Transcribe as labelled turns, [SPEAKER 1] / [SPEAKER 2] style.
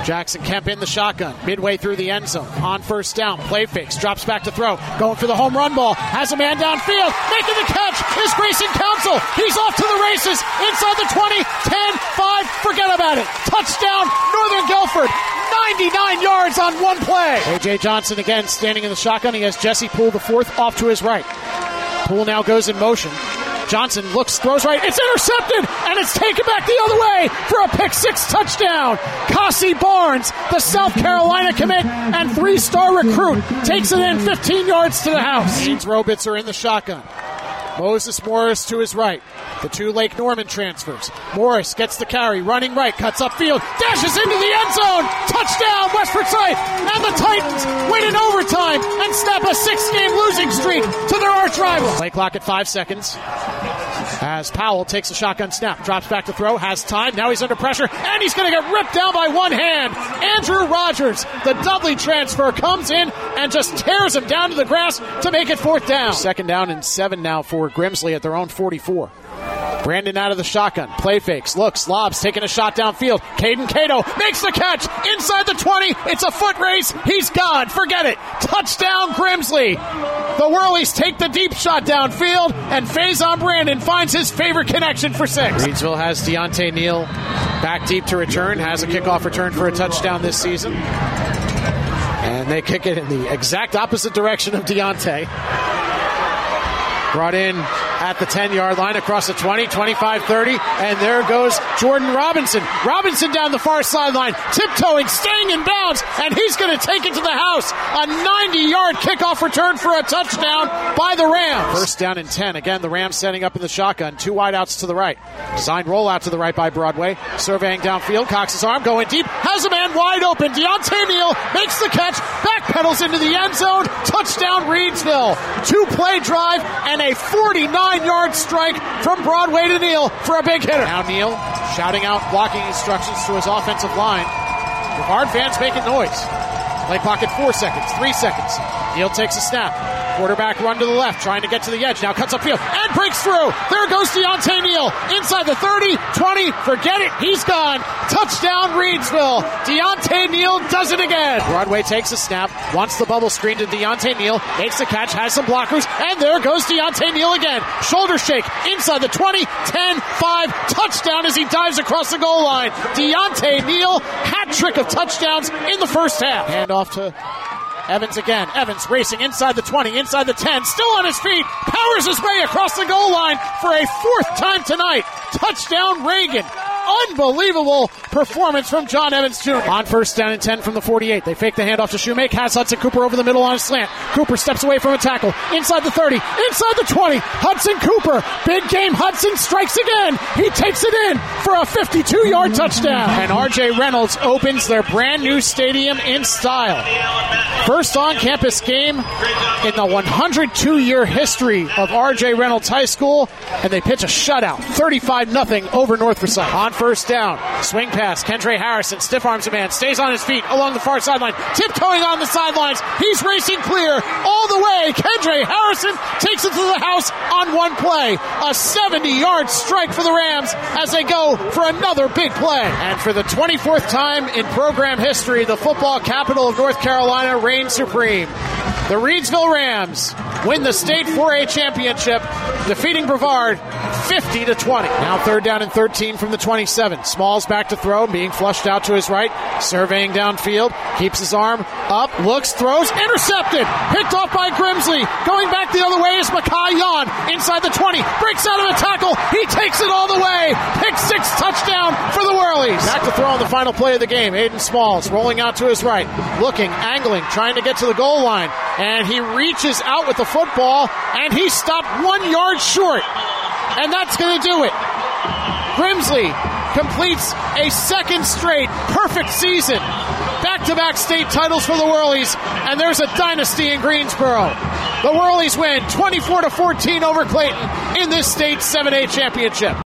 [SPEAKER 1] Jackson Kemp in the shotgun, midway through the end zone, on first down, play fakes, drops back to throw, going for the home run ball, has a man downfield, making the catch is Grayson Council. He's off to the races, inside the 20, 10, 5, forget about it. Touchdown, Northern Guilford. 99 yards on one play. A.J. Johnson again standing in the shotgun. He has Jesse Poole the fourth off to his right. Poole now goes in motion. Johnson looks, throws right. It's intercepted, and it's taken back the other way for a pick-six touchdown. Cassie Barnes, the South Carolina commit and three-star recruit, takes it in 15 yards to the house. Haynes Robitz are in the shotgun. Moses Morris to his right. The two Lake Norman transfers. Morris gets the carry, running right, cuts upfield, dashes into the end zone. Touchdown, West Forsyth. And the Titans win in overtime and snap a 6-game losing streak to their arch rival. Play clock at 5 seconds. As Powell takes a shotgun snap, drops back to throw, has time, now he's under pressure, and he's going to get ripped down by one hand. Andrew Rogers, the Dudley transfer, comes in and just tears him down to the grass to make it fourth down. Second down and 7 now for Grimsley at their own 44. Brandon out of the shotgun, play fakes, looks, lobs, taking a shot downfield. Caden Cato makes the catch inside the 20. It's a foot race. He's gone. Forget it. Touchdown, Grimsley. The Whirlies take the deep shot downfield, and Faison Brandon finds his favorite connection for 6. Reedsville has Deontay Neal back deep to return, has a kickoff return for a touchdown this season. And they kick it in the exact opposite direction of Deontay. Brought in at the 10-yard line across the 20, 25, 30, and there goes Jordan Robinson. Robinson down the far sideline, tiptoeing, staying in bounds, and he's going to take it to the house. A 90-yard kickoff return for a touchdown by the Rams. First down and 10. Again, the Rams setting up in the shotgun. Two wideouts to the right. Designed rollout to the right by Broadway. Surveying downfield, cocks his arm, going deep, has a man wide open. Deontay Neal makes the catch, backpedals into the end zone. Touchdown, Reedsville. Two-play drive and a 49-yard strike from Broadway to Neal for a big hitter. Now Neal shouting out blocking instructions to his offensive line. Brevard fans making noise. Play clock at 4 seconds, 3 seconds. Neal takes a snap. Quarterback run to the left, trying to get to the edge. Now cuts upfield and breaks through. There goes Deontay Neal. Inside the 30, 20, forget it, he's gone. Touchdown, Reedsville. Deontay Neal does it again. Broadway takes a snap, wants the bubble screen to Deontay Neal, makes the catch, has some blockers, and there goes Deontay Neal again. Shoulder shake, inside the 20, 10, 5, touchdown as he dives across the goal line. Deontay Neal, hat trick of touchdowns in the first half. Hand off to Evans again. Evans racing inside the 20, inside the 10, still on his feet, powers his way across the goal line for a fourth time tonight. Touchdown, Reagan. Unbelievable performance from John Evans Jr. On first down and 10 from the 48. They fake the handoff to Shoemake. Has Hudson Cooper over the middle on a slant. Cooper steps away from a tackle. Inside the 30. Inside the 20. Hudson Cooper. Big game. Hudson strikes again. He takes it in for a 52-yard touchdown. And R.J. Reynolds opens their brand new stadium in style. First on-campus game in the 102-year history of R.J. Reynolds High School. And they pitch a shutout. 35-0 over North Forsyth. On first down, swing pass, Kendra Harrison, stiff arms a man, stays on his feet along the far sideline, tiptoeing on the sidelines, he's racing clear all the way. Kendra Harrison takes it to the house on one play. A 70-yard strike for the Rams as they go for another big play. And for the 24th time in program history, the football capital of North Carolina reigns supreme. The Reedsville Rams win the state 4A championship, defeating Brevard 50-20. Now third down and 13 from the 27. Smalls back to throw, being flushed out to his right, surveying downfield, keeps his arm up, looks, throws, intercepted, picked off by Grimsley. Going back the other way is Makai Yon, inside the 20, breaks out of a tackle, he takes it all the way, pick six, touchdown for the Whirlies. Back to throw on the final play of the game, Aiden Smalls rolling out to his right, looking, angling, trying to get to the goal line, and he reaches out with the football, and he stopped 1 yard short, and that's going to do it. Grimsley completes a second straight perfect season. Back-to-back state titles for the Whirlies, and there's a dynasty in Greensboro. The Whirlies win 24-14 over Clayton in this state 7A championship.